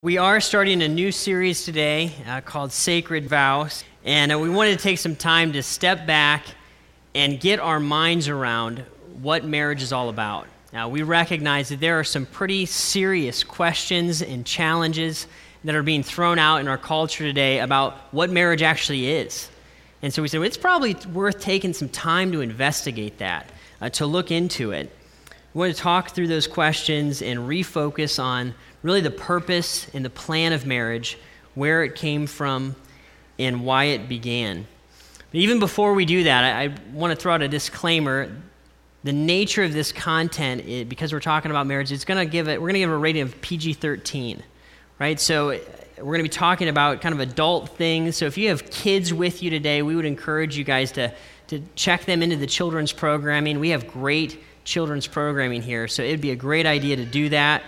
We are starting a new series today called Sacred Vows, and we wanted to take some time to step back and get our minds around what marriage is all about. Now, we recognize that there are some pretty serious questions and challenges that are being thrown out in our culture today about what marriage actually is. And so we said, well, it's probably worth taking some time to investigate that, to look into it. We want to talk through those questions and refocus on really the purpose and the plan of marriage, where it came from, and why it began. But even before we do that, I want to throw out a disclaimer. The nature of this content, because we're talking about marriage, we're going to give it a rating of PG-13, right? So we're going to be talking about kind of adult things. So if you have kids with you today, we would encourage you guys to check them into the children's programming. We have great children's programming here, so it'd be a great idea to do that.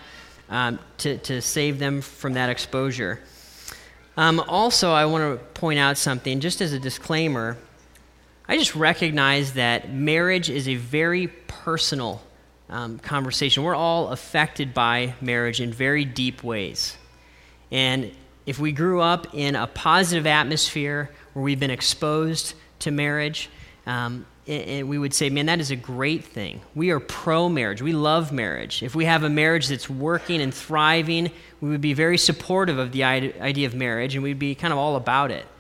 To save them from that exposure. Also, I want to point out something, just as a disclaimer. I just recognize that marriage is a very personal conversation. We're all affected by marriage in very deep ways. And if we grew up in a positive atmosphere where we've been exposed to marriage, and we would say, man, that is a great thing. We are pro-marriage. We love marriage. If we have a marriage that's working and thriving, we would be very supportive of the idea of marriage, and we'd be kind of all about it.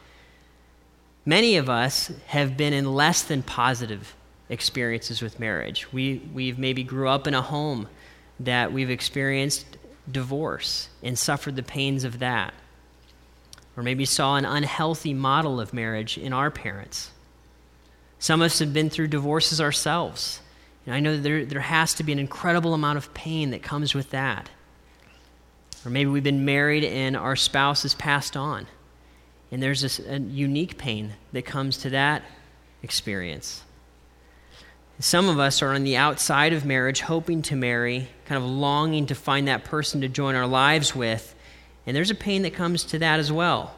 Many of us have been in less than positive experiences with marriage. We've maybe grew up in a home that we've experienced divorce and suffered the pains of that. Or maybe saw an unhealthy model of marriage in our parents. Some of us have been through divorces ourselves. And I know that there has to be an incredible amount of pain that comes with that. Or maybe we've been married and our spouse has passed on. And there's a unique pain that comes to that experience. Some of us are on the outside of marriage, hoping to marry, kind of longing to find that person to join our lives with. And there's a pain that comes to that as well.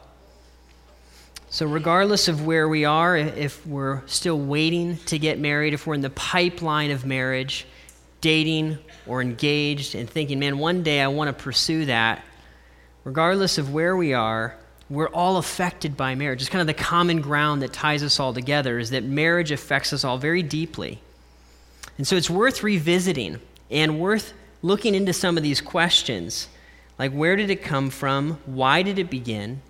So regardless of where we are, if we're still waiting to get married, if we're in the pipeline of marriage, dating or engaged and thinking, man, one day I want to pursue that, regardless of where we are, we're all affected by marriage. It's kind of the common ground that ties us all together, is that marriage affects us all very deeply. And so it's worth revisiting and worth looking into some of these questions, like where did it come from? Why did it begin?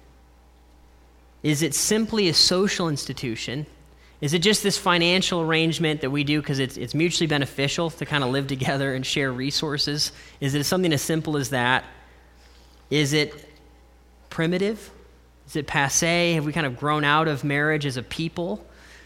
Is it simply a social institution? Is it just this financial arrangement that we do because it's mutually beneficial to kind of live together and share resources? Is it something as simple as that? Is it primitive? Is it passé? Have we kind of grown out of marriage as a people?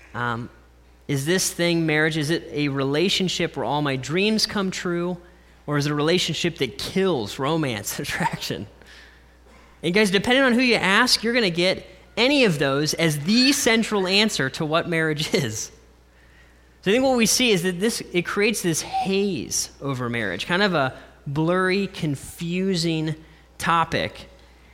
Is this thing marriage? Is it a relationship where all my dreams come true? Or is it a relationship that kills romance, attraction? And guys, depending on who you ask, you're going to get any of those as the central answer to what marriage is. So I think what we see is that it creates this haze over marriage, kind of a blurry, confusing topic.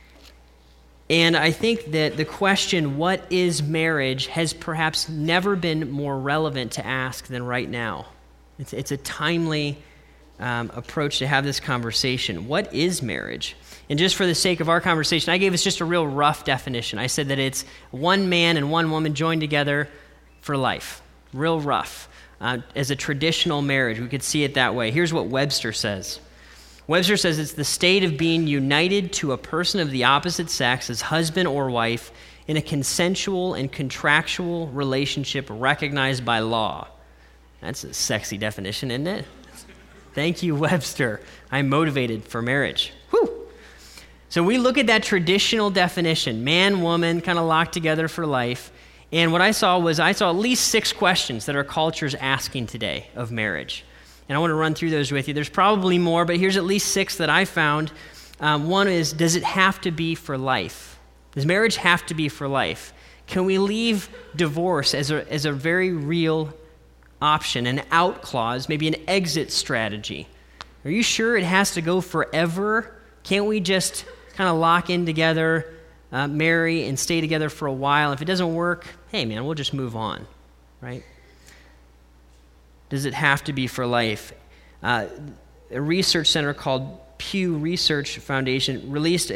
And I think that the question, what is marriage, has perhaps never been more relevant to ask than right now. It's a timely approach to have this conversation. What is marriage? And just for the sake of our conversation, I gave us just a real rough definition. I said that it's one man and one woman joined together for life. Real rough. As a traditional marriage, we could see it that way. Here's what Webster says. Webster says it's the state of being united to a person of the opposite sex as husband or wife in a consensual and contractual relationship recognized by law. That's a sexy definition, isn't it? Thank you, Webster. I'm motivated for marriage. Whew. So we look at that traditional definition, man, woman, kind of locked together for life. And what I saw at least 6 questions that our culture's asking today of marriage. And I want to run through those with you. There's probably more, but here's at least 6 that I found. One is, does it have to be for life? Does marriage have to be for life? Can we leave divorce as a very real option, an out clause, maybe an exit strategy? Are you sure it has to go forever? Can't we just kind of lock in together, marry, and stay together for a while? If it doesn't work, hey man, we'll just move on, right? Does it have to be for life? A research center called Pew Research Foundation, released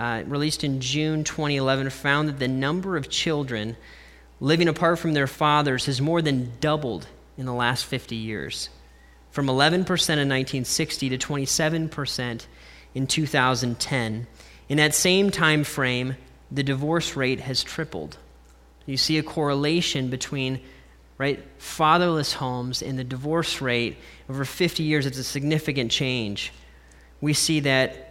in June 2011, found that the number of children living apart from their fathers has more than doubled in the last 50 years, from 11% in 1960 to 27% in 2010. In that same time frame, the divorce rate has tripled. You see a correlation between fatherless homes and the divorce rate. Over 50 years, it's a significant change. We see that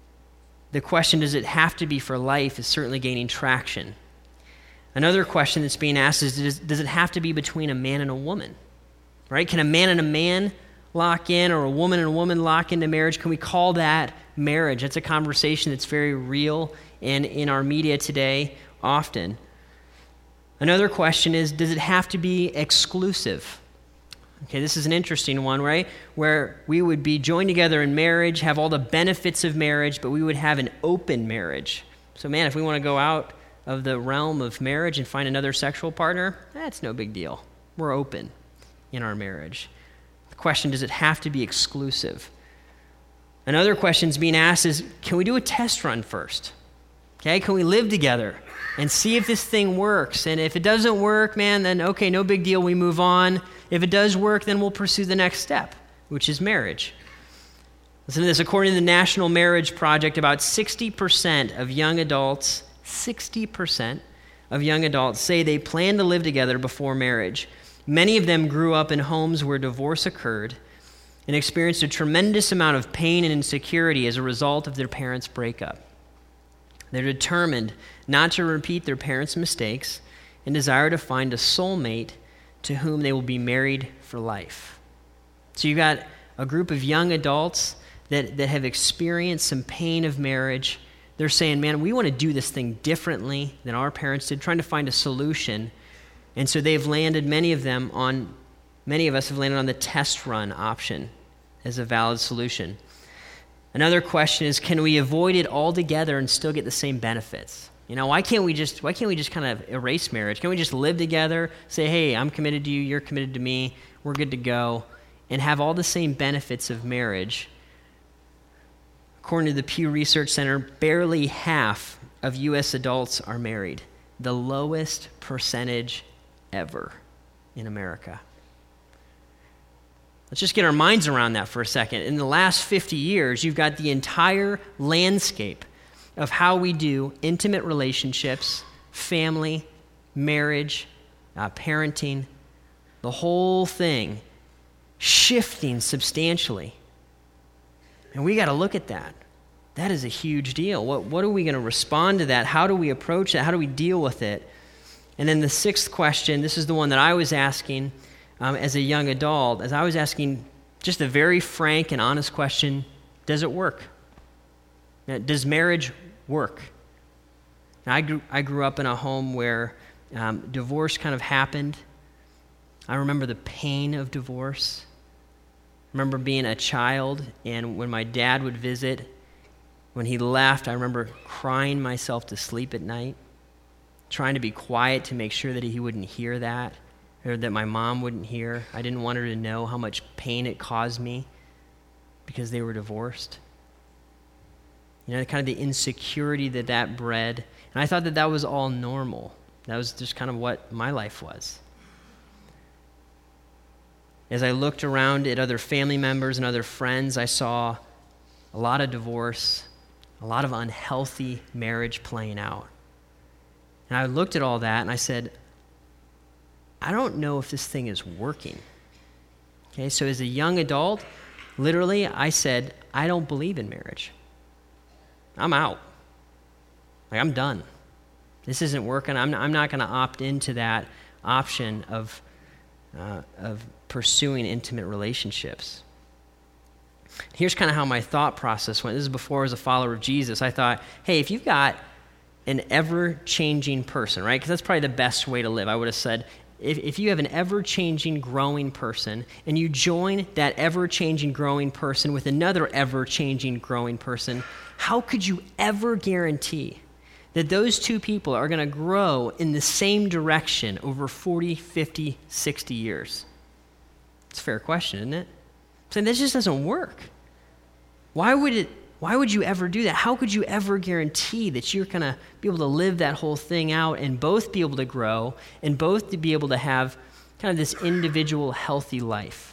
the question, does it have to be for life, is certainly gaining traction. Another question that's being asked is, does it have to be between a man and a woman? Right? Can a man and a man lock in, or a woman and a woman lock into marriage? Can we call that marriage? That's a conversation that's very real and in our media today often. Another question is, does it have to be exclusive? Okay, this is an interesting one, right? Where we would be joined together in marriage, have all the benefits of marriage, but we would have an open marriage. So man, if we want to go out of the realm of marriage and find another sexual partner, that's no big deal. We're open in our marriage. The question, does it have to be exclusive? Another question is being asked is, can we do a test run first? Okay, can we live together and see if this thing works? And if it doesn't work, man, then okay, no big deal, we move on. If it does work, then we'll pursue the next step, which is marriage. Listen to this. According to the National Marriage Project, about 60% of young adults, 60% of young adults say they plan to live together before marriage. Many of them grew up in homes where divorce occurred and experienced a tremendous amount of pain and insecurity as a result of their parents' breakup. They're determined not to repeat their parents' mistakes and desire to find a soulmate to whom they will be married for life. So you've got a group of young adults that have experienced some pain of marriage. They're saying, man, we want to do this thing differently than our parents did, trying to find a solution. And so they've landed, many of us have landed on the test run option as a valid solution. Another question is, can we avoid it altogether and still get the same benefits? Why can't we just kind of erase marriage? Can we just live together, say, hey, I'm committed to you, you're committed to me, we're good to go, and have all the same benefits of marriage? According to the Pew Research Center, barely half of U.S. adults are married, the lowest percentage ever in America. Let's just get our minds around that for a second. In the last 50 years, you've got the entire landscape of how we do intimate relationships, family, marriage, parenting, the whole thing shifting substantially. And we got to look at that. That is a huge deal. What are we going to respond to that? How do we approach that? How do we deal with it? And then the sixth question, this is the one that I was asking as a young adult, as I was asking just a very frank and honest question, does it work? Does marriage work? Now, I grew up in a home where divorce kind of happened. I remember the pain of divorce. I remember being a child, and when my dad would visit, when he left, I remember crying myself to sleep at night, trying to be quiet to make sure that he wouldn't hear that, or that my mom wouldn't hear. I didn't want her to know how much pain it caused me because they were divorced. Kind of the insecurity that bred. And I thought that was all normal. That was just kind of what my life was. As I looked around at other family members and other friends, I saw a lot of divorce, a lot of unhealthy marriage playing out. And I looked at all that and I said, I don't know if this thing is working. Okay, so as a young adult, literally, I said, I don't believe in marriage. I'm out. I'm done. This isn't working. I'm not going to opt into that option of pursuing intimate relationships. Here's kind of how my thought process went. This is before I was a follower of Jesus. I thought, hey, if you've got an ever-changing person, right? Because that's probably the best way to live. I would have said, if you have an ever-changing, growing person, and you join that ever-changing, growing person with another ever-changing, growing person, how could you ever guarantee that those two people are going to grow in the same direction over 40, 50, 60 years? It's a fair question, isn't it? I'm saying this just doesn't work. Why would you ever do that? How could you ever guarantee that you're going to be able to live that whole thing out and both be able to grow and both to be able to have kind of this individual healthy life?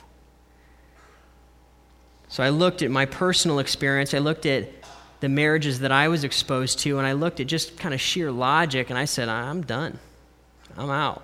So I looked at my personal experience. I looked at the marriages that I was exposed to, and I looked at just kind of sheer logic, and I said, I'm done. I'm out.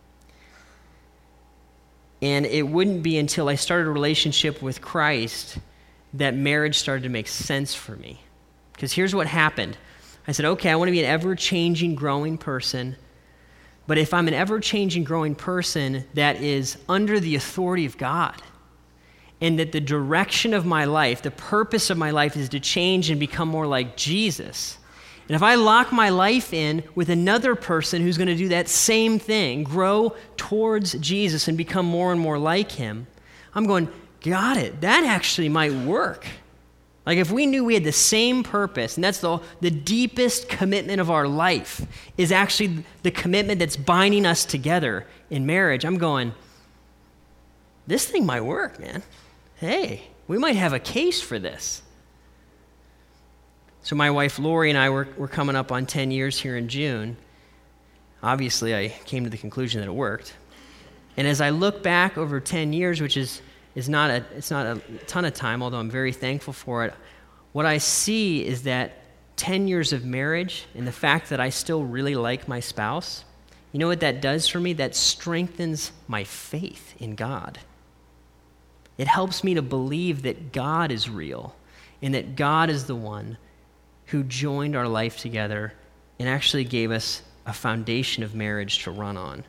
And it wouldn't be until I started a relationship with Christ that marriage started to make sense for me. Because here's what happened. I said, okay, I want to be an ever-changing, growing person. But if I'm an ever-changing, growing person that is under the authority of God, and that the direction of my life, the purpose of my life is to change and become more like Jesus, and if I lock my life in with another person who's going to do that same thing, grow towards Jesus and become more and more like him, I'm going, got it. That actually might work. Like if we knew we had the same purpose, and that's the deepest commitment of our life, is actually the commitment that's binding us together in marriage, I'm going, this thing might work, man. Hey, we might have a case for this. So my wife Lori and I were coming up on 10 years here in June. Obviously, I came to the conclusion that it worked. And as I look back over 10 years, which is not a ton of time, although I'm very thankful for it, what I see is that 10 years of marriage and the fact that I still really like my spouse, you know what that does for me? That strengthens my faith in God. It helps me to believe that God is real and that God is the one who joined our life together and actually gave us a foundation of marriage to run on.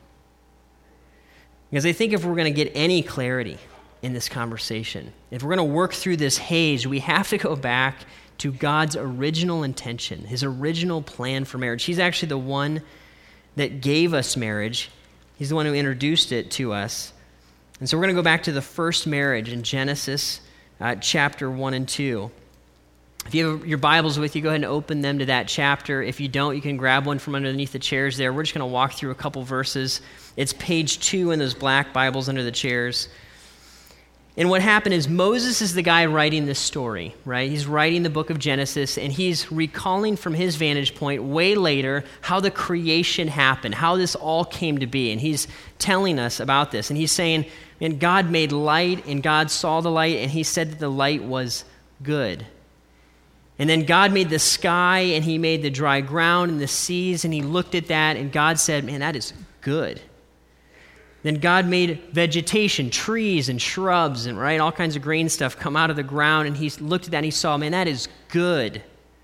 Because I think if we're going to get any clarity in this conversation, if we're going to work through this haze, we have to go back to God's original intention, his original plan for marriage. He's actually the one that gave us marriage. He's the one who introduced it to us. And so we're going to go back to the first marriage in Genesis chapter 1 and 2. If you have your Bibles with you, go ahead and open them to that chapter. If you don't, you can grab one from underneath the chairs there. We're just going to walk through a couple verses. It's page 2 in those black Bibles under the chairs. And what happened is Moses is the guy writing this story, right? He's writing the book of Genesis, and he's recalling from his vantage point way later how the creation happened, how this all came to be. And he's telling us about this. And he's saying, and God made light, and God saw the light, and he said that the light was good. And then God made the sky, and he made the dry ground and the seas, and he looked at that, and God said, man, that is good. Then God made vegetation, trees and shrubs, and right, all kinds of green stuff come out of the ground, and he looked at that and he saw, man, that is good.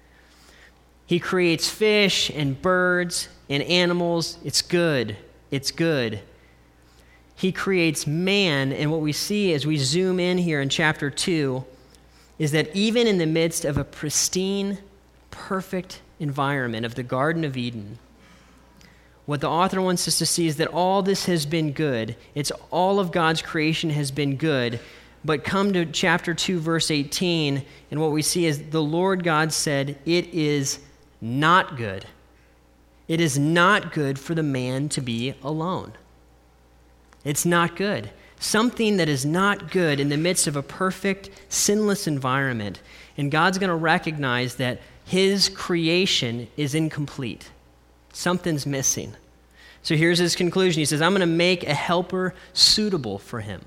He creates fish and birds and animals. It's good. It's good. He creates man, and what we see as we zoom in here in chapter 2 is that even in the midst of a pristine, perfect environment of the Garden of Eden, what the author wants us to see is that all this has been good. It's all of God's creation has been good. But come to chapter 2, verse 18, and what we see is the Lord God said, it is not good. It is not good for the man to be alone. It's not good. Something that is not good in the midst of a perfect, sinless environment. And God's going to recognize that his creation is incomplete. Something's missing. So here's his conclusion. He says, I'm going to make a helper suitable for him.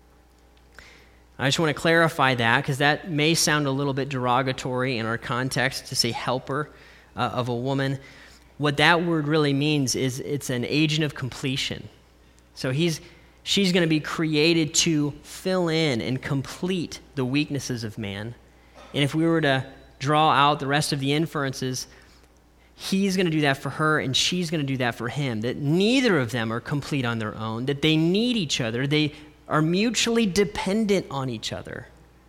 I just want to clarify that because that may sound a little bit derogatory in our context to say helper of a woman. What that word really means is it's an agent of completion. So she's going to be created to fill in and complete the weaknesses of man. And if we were to draw out the rest of the inferences, he's going to do that for her, and she's going to do that for him. That neither of them are complete on their own, that they need each other. They are mutually dependent on each other.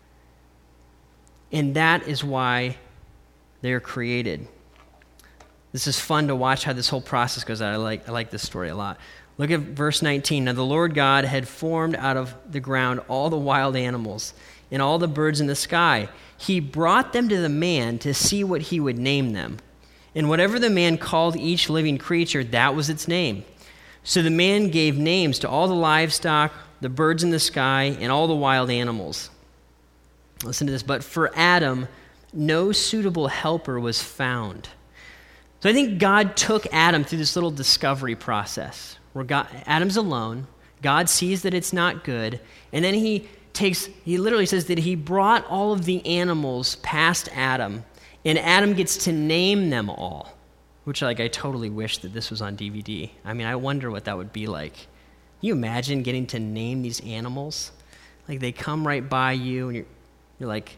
And that is why they're created. This is fun to watch how this whole process goes out. I like this story a lot. Look at verse 19. Now the Lord God had formed out of the ground all the wild animals and all the birds in the sky. He brought them to the man to see what he would name them. And whatever the man called each living creature, that was its name. So the man gave names to all the livestock, the birds in the sky, and all the wild animals. Listen to this. But for Adam, no suitable helper was found. So I think God took Adam through this little discovery process where Adam's alone. God sees that it's not good. And then he literally says that he brought all of the animals past Adam, and Adam gets to name them all, which I totally wish that this was on DVD. I mean, I wonder what that would be like. Can you imagine getting to name these animals? Like they come right by you and you're like,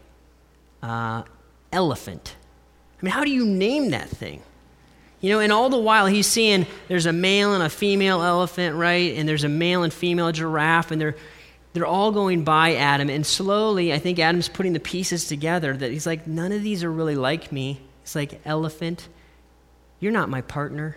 elephant. I mean, how do you name that thing? And all the while he's seeing there's a male and a female elephant, right? And there's a male and female giraffe, and they're all going by Adam. And slowly, I think Adam's putting the pieces together that he's like, none of these are really like me. It's like, elephant, you're not my partner.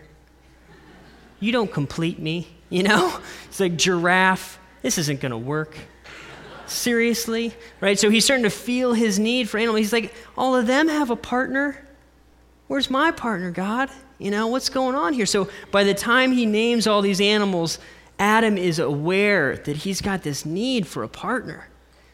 You don't complete me, It's like, giraffe, this isn't going to work. Seriously, right? So he's starting to feel his need for animals. He's like, all of them have a partner. Where's my partner, God? What's going on here? So by the time he names all these animals, Adam is aware that he's got this need for a partner.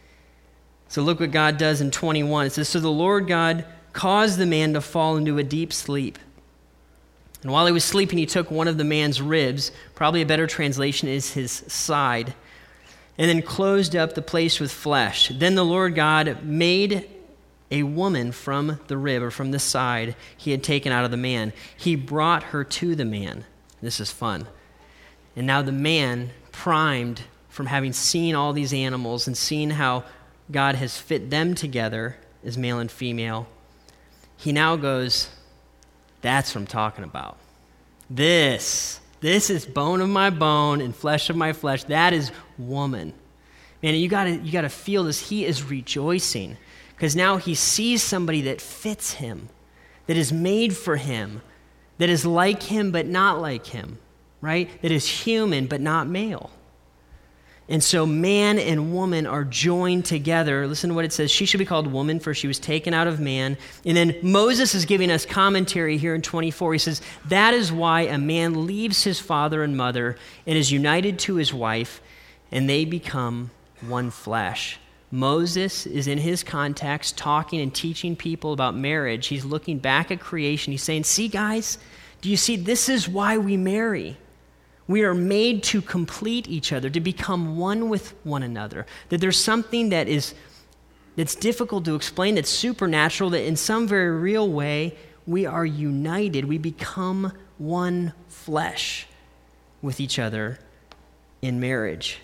So look what God does in 21. It says, so the Lord God caused the man to fall into a deep sleep. And while he was sleeping, he took one of the man's ribs, probably a better translation is his side, and then closed up the place with flesh. Then the Lord God made a woman from the rib, or from the side he had taken out of the man. He brought her to the man. This is fun. And now the man, primed from having seen all these animals and seen how God has fit them together as male and female, he now goes, that's what I'm talking about. This is bone of my bone and flesh of my flesh. That is woman. Man, you gotta feel this. He is rejoicing because now he sees somebody that fits him, that is made for him, that is like him but not like him, right? That is human but not male. And so man and woman are joined together. Listen to what it says. She should be called woman, for she was taken out of man. And then Moses is giving us commentary here in 24. He says, that is why a man leaves his father and mother and is united to his wife, and they become one flesh. Moses is in his context talking and teaching people about marriage. He's looking back at creation. He's saying, see, guys, do you see, this is why we marry. We are made to complete each other, to become one with one another. That there's something that's difficult to explain, that's supernatural, that in some very real way, we are united. We become one flesh with each other in marriage.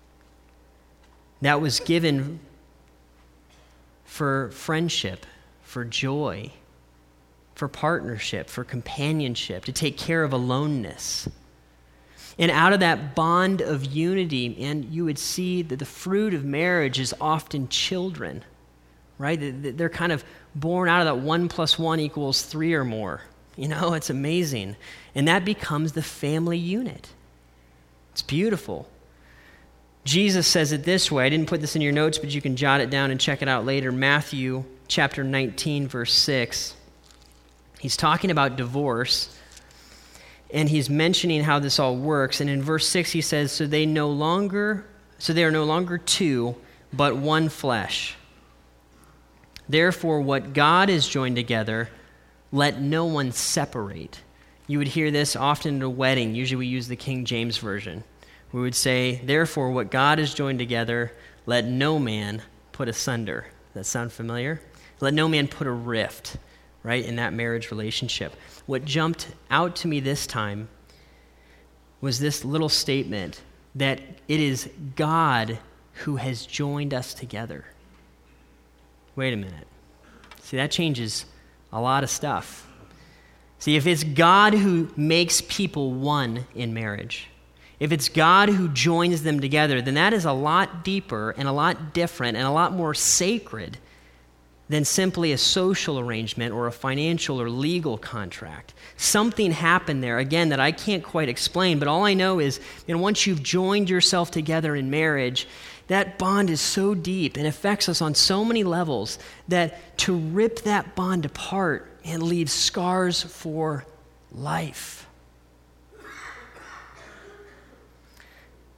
That was given for friendship, for joy, for partnership, for companionship, to take care of aloneness. And out of that bond of unity, and you would see that the fruit of marriage is often children, right? They're kind of born out of that 1 + 1 = 3 or more. It's amazing. And that becomes the family unit. It's beautiful. Jesus says it this way. I didn't put this in your notes, but you can jot it down and check it out later. Matthew chapter 19, verse 6. He's talking about divorce. And he's mentioning how this all works. And in verse 6 he says, so they are no longer two, but one flesh. Therefore, what God has joined together, let no one separate. You would hear this often at a wedding. Usually we use the King James Version. We would say, therefore, what God has joined together, let no man put asunder. Does that sound familiar? Let no man put a rift, right, in that marriage relationship. What jumped out to me this time was this little statement that it is God who has joined us together. Wait a minute. See, that changes a lot of stuff. See, if it's God who makes people one in marriage, if it's God who joins them together, then that is a lot deeper and a lot different and a lot more sacred than simply a social arrangement or a financial or legal contract. Something happened there, again, that I can't quite explain, but all I know is, once you've joined yourself together in marriage, that bond is so deep and affects us on so many levels that to rip that bond apart and leave scars for life.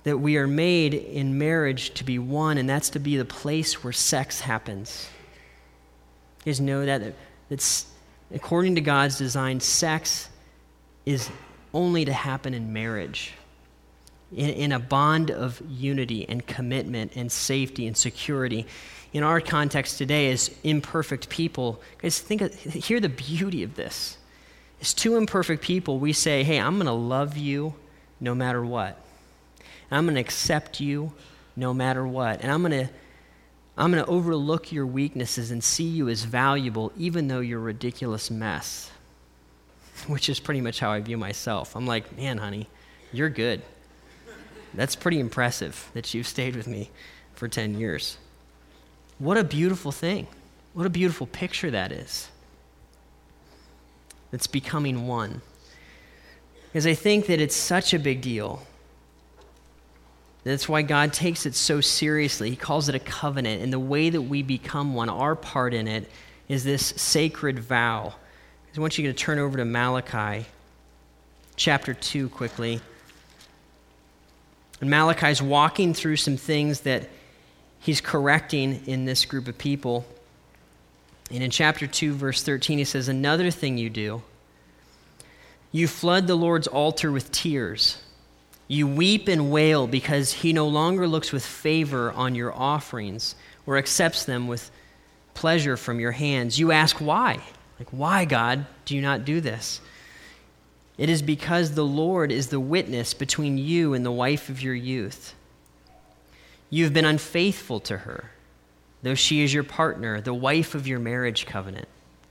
that we are made in marriage to be one, and that's to be the place where sex happens. You guys know that's according to God's design, sex is only to happen in marriage, in a bond of unity and commitment and safety and security. In our context today as imperfect people, guys, hear the beauty of this. As two imperfect people, we say, hey, I'm going to love you no matter what. And I'm going to accept you no matter what. And I'm going to overlook your weaknesses and see you as valuable even though you're a ridiculous mess, which is pretty much how I view myself. I'm like, man, honey, you're good. That's pretty impressive that you've stayed with me for 10 years. What a beautiful thing. What a beautiful picture that is. It's becoming one. Because I think that it's such a big deal. That's why God takes it so seriously. He calls it a covenant. And the way that we become one, our part in it, is this sacred vow. I want you to turn over to Malachi chapter 2 quickly. And Malachi's walking through some things that he's correcting in this group of people. And in chapter 2, verse 13, he says, another thing you do, you flood the Lord's altar with tears. You weep and wail because he no longer looks with favor on your offerings or accepts them with pleasure from your hands. You ask why? Like, why, God, do you not do this? It is because the Lord is the witness between you and the wife of your youth. You have been unfaithful to her, though she is your partner, the wife of your marriage covenant.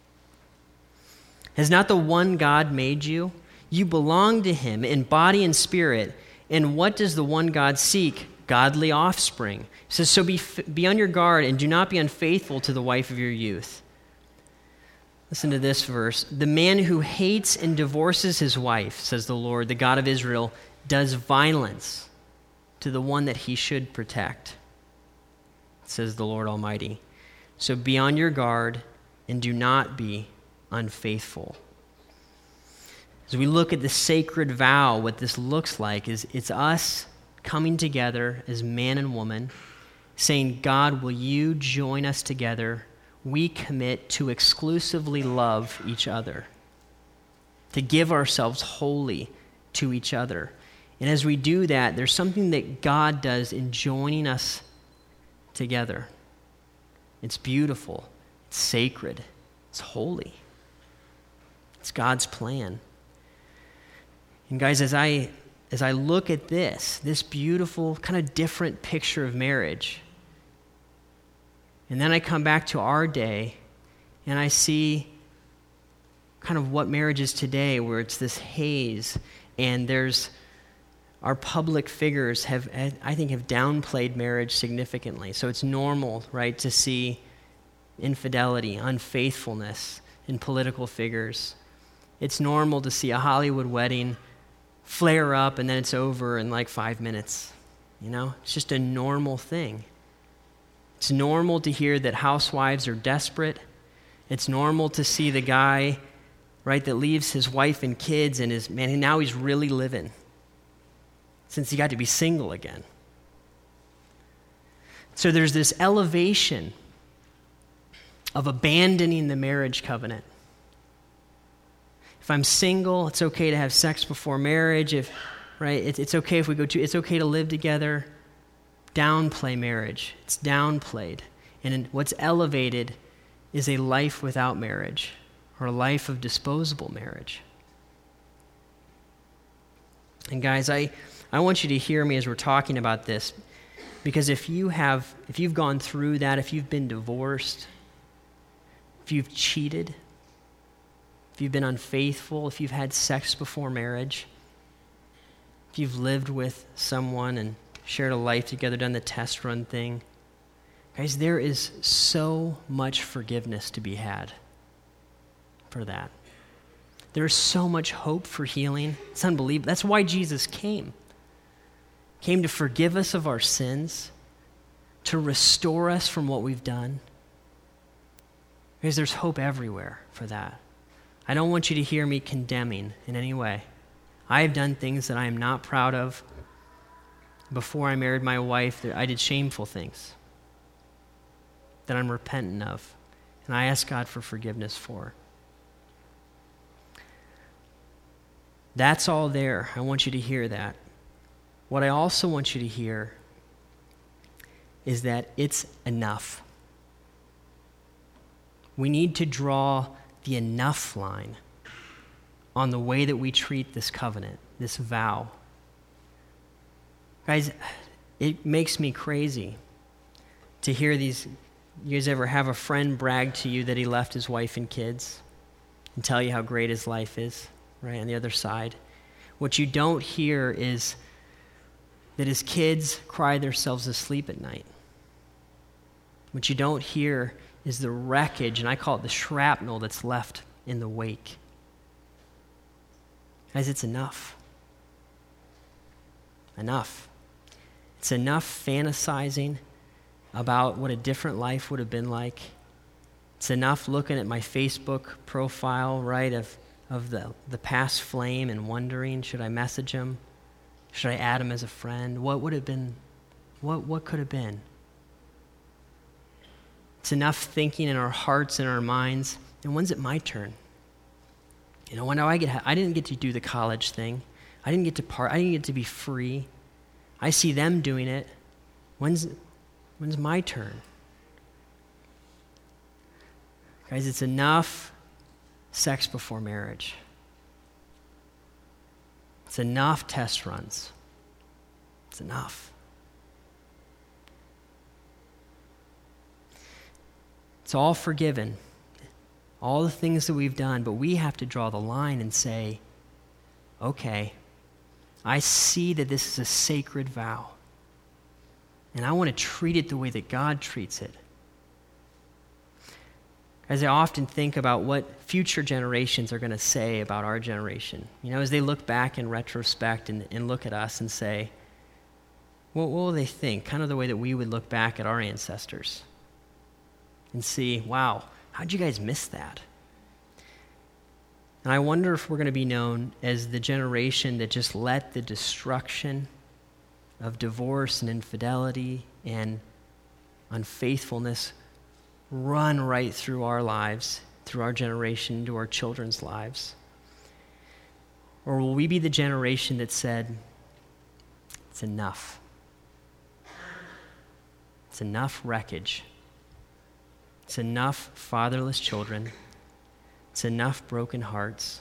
Has not the one God made you? You belong to him in body and spirit. And what does the one God seek? Godly offspring. He says, so be on your guard and do not be unfaithful to the wife of your youth. Listen to this verse. The man who hates and divorces his wife, says the Lord, the God of Israel, does violence to the one that he should protect, says the Lord Almighty. So be on your guard and do not be unfaithful. As we look at the sacred vow, what this looks like is it's us coming together as man and woman, saying, God, will you join us together? We commit to exclusively love each other, to give ourselves wholly to each other. And as we do that, there's something that God does in joining us together. It's beautiful, it's sacred, it's holy. It's God's plan. And guys, as I look at this beautiful, kind of different picture of marriage, and then I come back to our day, and I see kind of what marriage is today, where it's this haze, and there's our public figures have downplayed marriage significantly. So it's normal, right, to see infidelity, unfaithfulness in political figures. It's normal to see a Hollywood wedding flare up and then it's over in like 5 minutes. You know, it's just a normal thing. It's normal to hear that housewives are desperate. It's normal to see the guy, right, that leaves his wife and kids and now he's really living since he got to be single again. So there's this elevation of abandoning the marriage covenant. If I'm single, it's okay to have sex before marriage. It's okay if we it's okay to live together. Downplay marriage. It's downplayed. And what's elevated is a life without marriage or a life of disposable marriage. And guys, I want you to hear me as we're talking about this, because if you've gone through that, if you've been divorced, if you've cheated, if you've been unfaithful, if you've had sex before marriage, if you've lived with someone and shared a life together, done the test run thing, guys, there is so much forgiveness to be had for that. There is so much hope for healing. It's unbelievable. That's why Jesus came to forgive us of our sins, to restore us from what we've done. Because there's hope everywhere for that. I don't want you to hear me condemning in any way. I have done things that I am not proud of. Before I married my wife, I did shameful things that I'm repentant of, and I ask God for forgiveness for. That's all there. I want you to hear that. What I also want you to hear is that it's enough. We need to draw the enough line on the way that we treat this covenant, this vow. Guys, it makes me crazy to hear these. You guys ever have a friend brag to you that he left his wife and kids and tell you how great his life is, right, on the other side? What you don't hear is that his kids cry themselves to sleep at night. What you don't hear is the wreckage, and I call it the shrapnel that's left in the wake. Guys, it's enough. Enough. It's enough fantasizing about what a different life would have been like. It's enough looking at my Facebook profile, right, of the past flame and wondering, should I message him? Should I add him as a friend? What would have been? What could have been? It's enough thinking in our hearts and our minds, and when's it my turn? You know, when do I didn't get to do the college thing. I didn't get to I didn't get to be free. I see them doing it. When's my turn? Guys, it's enough sex before marriage. It's enough test runs. It's enough. It's all forgiven, all the things that we've done, but we have to draw the line and say, okay, I see that this is a sacred vow, and I want to treat it the way that God treats it. As I often think about what future generations are going to say about our generation, you know, as they look back in retrospect and look at us and say, what will they think? Kind of the way that we would look back at our ancestors and see, wow, how'd you guys miss that? And I wonder if we're going to be known as the generation that just let the destruction of divorce and infidelity and unfaithfulness run right through our lives, through our generation, into our children's lives. Or will we be the generation that said, it's enough. It's enough wreckage. It's enough fatherless children. It's enough broken hearts.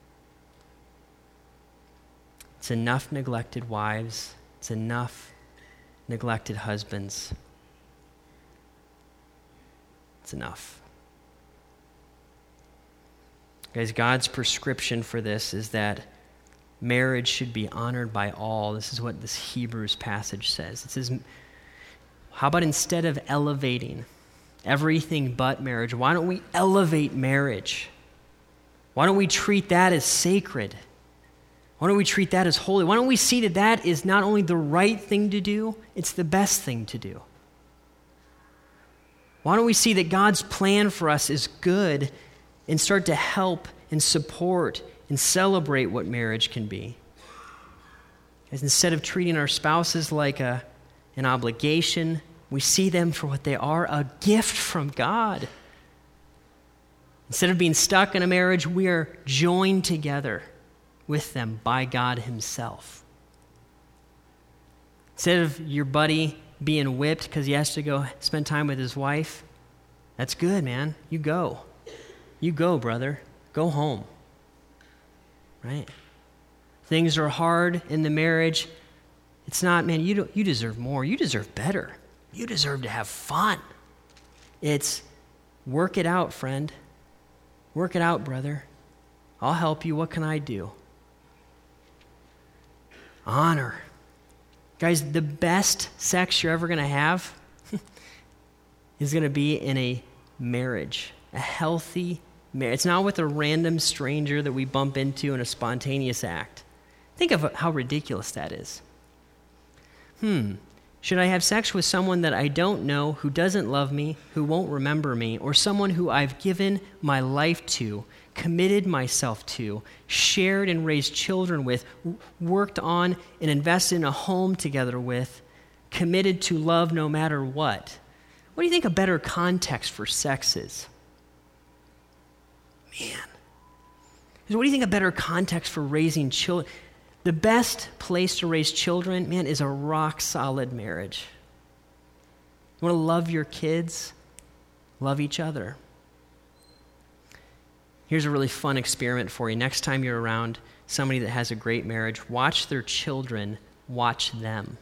It's enough neglected wives. It's enough neglected husbands. It's enough. Guys, God's prescription for this is that marriage should be honored by all. This is what this Hebrews passage says. It says, how about instead of elevating everything but marriage, why don't we elevate marriage? Why don't we treat that as sacred? Why don't we treat that as holy? Why don't we see that that is not only the right thing to do, it's the best thing to do? Why don't we see that God's plan for us is good and start to help and support and celebrate what marriage can be? As instead of treating our spouses like an obligation, we see them for what they are, a gift from God. Instead of being stuck in a marriage, we are joined together with them by God himself. Instead of your buddy being whipped because he has to go spend time with his wife, that's good, man. You go. You go, brother. Go home. Right? Things are hard in the marriage. It's not, man, you deserve more. You deserve better. You deserve to have fun. It's work it out, friend. Work it out, brother. I'll help you. What can I do? Honor. Guys, the best sex you're ever going to have is going to be in a marriage, a healthy marriage. It's not with a random stranger that we bump into in a spontaneous act. Think of how ridiculous that is. Should I have sex with someone that I don't know, who doesn't love me, who won't remember me, or someone who I've given my life to, committed myself to, shared and raised children with, worked on and invested in a home together with, committed to love no matter what. What do you think a better context for sex is? Man. What do you think a better context for raising children? The best place to raise children, man, is a rock-solid marriage. You want to love your kids? Love each other. Here's a really fun experiment for you. Next time you're around somebody that has a great marriage, watch their children watch them.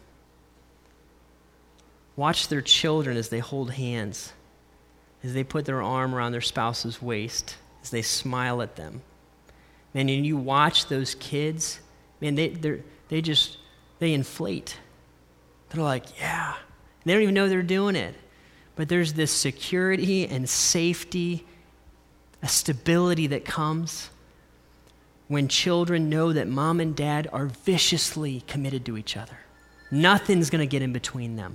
Watch their children as they hold hands, as they put their arm around their spouse's waist, as they smile at them. Man, and you watch those kids, man, they inflate. They're like, yeah. They don't even know they're doing it. But there's this security and safety, a stability that comes when children know that mom and dad are viciously committed to each other. Nothing's going to get in between them.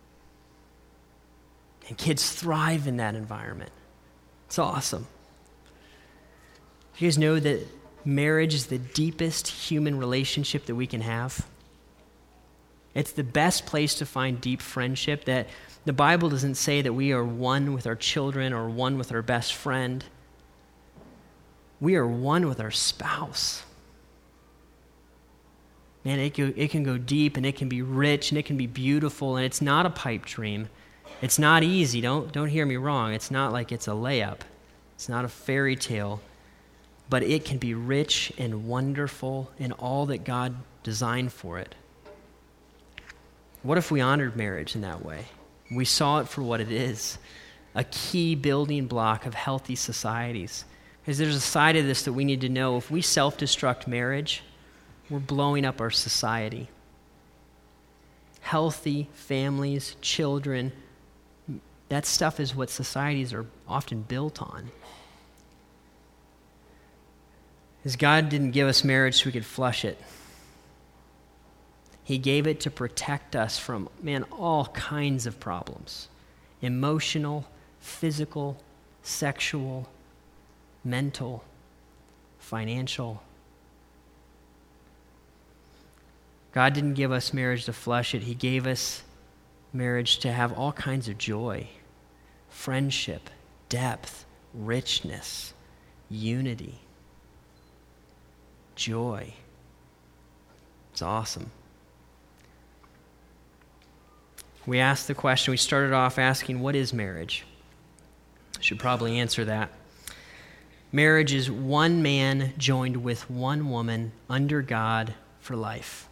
And kids thrive in that environment. It's awesome. You guys know that marriage is the deepest human relationship that we can have? It's the best place to find deep friendship. That the Bible doesn't say that we are one with our children or one with our best friend. We are one with our spouse. Man, it can go deep and it can be rich and it can be beautiful, and it's not a pipe dream. It's not easy. Don't hear me wrong. It's not like it's a layup. It's not a fairy tale. But it can be rich and wonderful in all that God designed for it. What if we honored marriage in that way? We saw it for what it is, a key building block of healthy societies. Because there's a side of this that we need to know. If we self-destruct marriage, we're blowing up our society. Healthy families, children, that stuff is what societies are often built on. Because God didn't give us marriage so we could flush it. He gave it to protect us from, man, all kinds of problems. Emotional, physical, sexual, mental, financial. God didn't give us marriage to flush it. He gave us marriage to have all kinds of joy, friendship, depth, richness, unity, joy. It's awesome. We asked the question, we started off asking, what is marriage? Should probably answer that. Marriage is one man joined with one woman under God for life.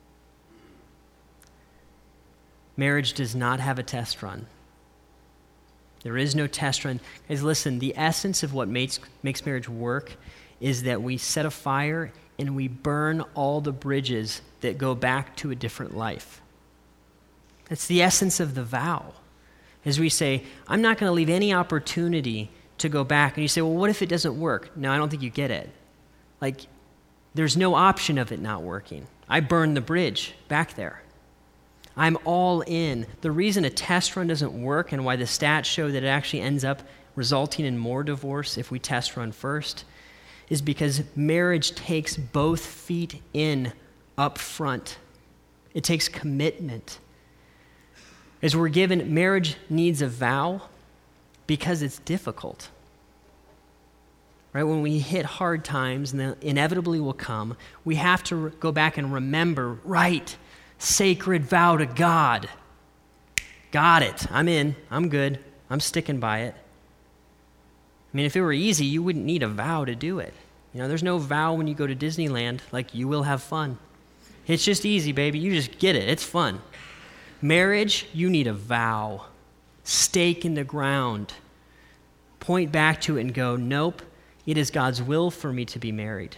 Marriage does not have a test run. There is no test run. Guys, listen, the essence of what makes marriage work is that we set a fire and we burn all the bridges that go back to a different life. That's the essence of the vow. As we say, I'm not going to leave any opportunity to go back. And you say, well, what if it doesn't work? No, I don't think you get it. Like, there's no option of it not working. I burned the bridge back there. I'm all in. The reason a test run doesn't work and why the stats show that it actually ends up resulting in more divorce if we test run first is because marriage takes both feet in up front. It takes commitment. As we're given, marriage needs a vow because it's difficult. Right? When we hit hard times, and they inevitably will come, we have to go back and remember, right, sacred vow to God. Got it. I'm in. I'm good. I'm sticking by it. I mean, if it were easy, you wouldn't need a vow to do it. You know, there's no vow when you go to Disneyland, like you will have fun. It's just easy, baby. You just get it. It's fun. Marriage, you need a vow. Stake in the ground. Point back to it and go, nope, it is God's will for me to be married.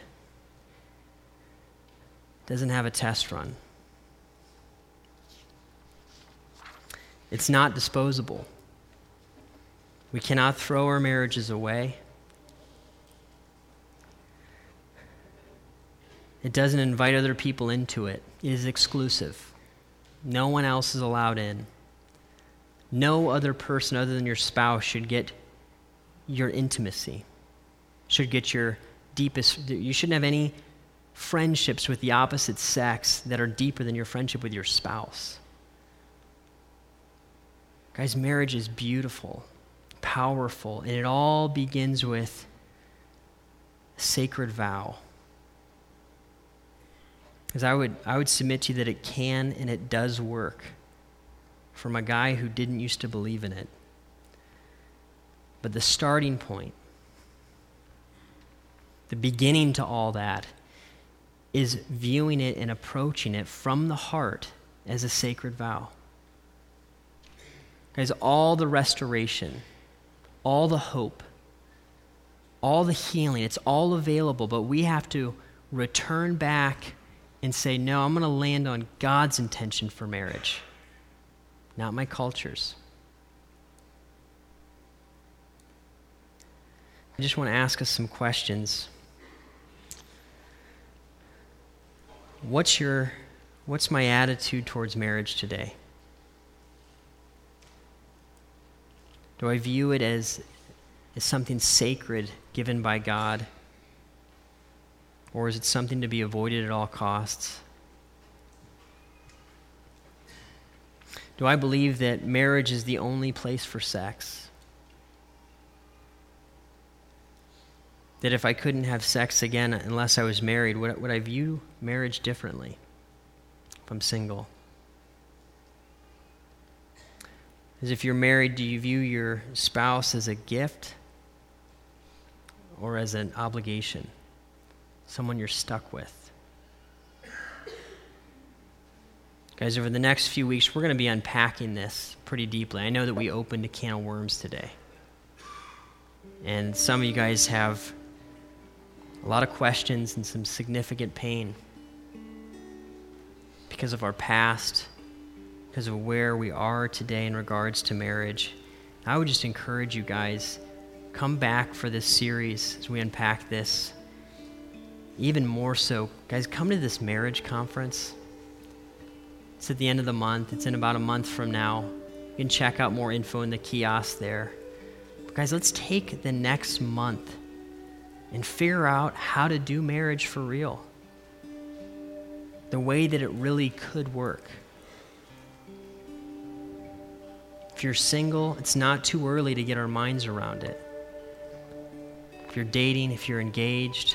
Doesn't have a test run. It's not disposable. We cannot throw our marriages away. It doesn't invite other people into it. It is exclusive. No one else is allowed in. No other person other than your spouse should get your intimacy, should get your deepest, you shouldn't have any friendships with the opposite sex that are deeper than your friendship with your spouse. Guys, marriage is beautiful, powerful, and it all begins with a sacred vow. Because I would submit to you that it can and it does work from a guy who didn't used to believe in it. But the starting point, the beginning to all that, is viewing it and approaching it from the heart as a sacred vow. Guys, all the restoration, all the hope, all the healing, it's all available, but we have to return back and say, no, I'm going to land on God's intention for marriage, not my culture's. I just want to ask us some questions. What's my attitude towards marriage today? Do I view it as something sacred given by God? Or is it something to be avoided at all costs? Do I believe that marriage is the only place for sex? That if I couldn't have sex again unless I was married, would I view marriage differently if I'm single? As if you're married, do you view your spouse as a gift or as an obligation? Someone you're stuck with? Guys, over the next few weeks, we're going to be unpacking this pretty deeply. I know that we opened a can of worms today. And some of you guys have a lot of questions and some significant pain because of our past, because of where we are today in regards to marriage. I would just encourage you guys, come back for this series as we unpack this. Even more so, guys, come to this marriage conference. It's at the end of the month. It's in about a month from now. You can check out more info in the kiosk there. But guys, let's take the next month and figure out how to do marriage for real. The way that it really could work. If you're single, it's not too early to get our minds around it. If you're dating, if you're engaged,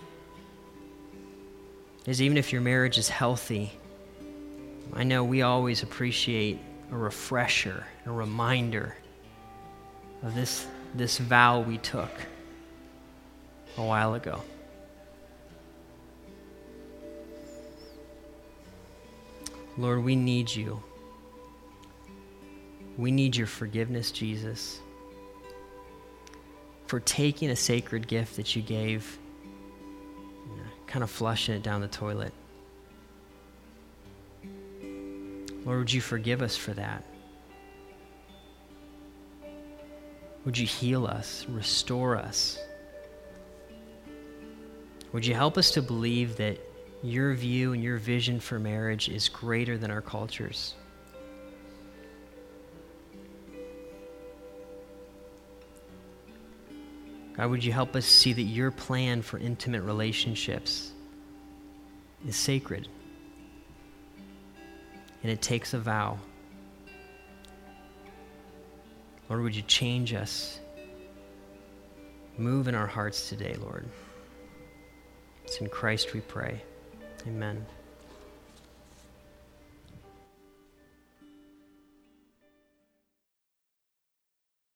because even if your marriage is healthy, I know we always appreciate a refresher, a reminder of this vow we took a while ago. Lord, we need you. We need your forgiveness, Jesus, for taking a sacred gift that you gave, kind of flushing it down the toilet. Lord, would you forgive us for that? Would you heal us, restore us? Would you help us to believe that your view and your vision for marriage is greater than our culture's? God, would you help us see that your plan for intimate relationships is sacred, and it takes a vow. Lord, would you change us? Move in our hearts today, Lord. It's in Christ we pray. Amen.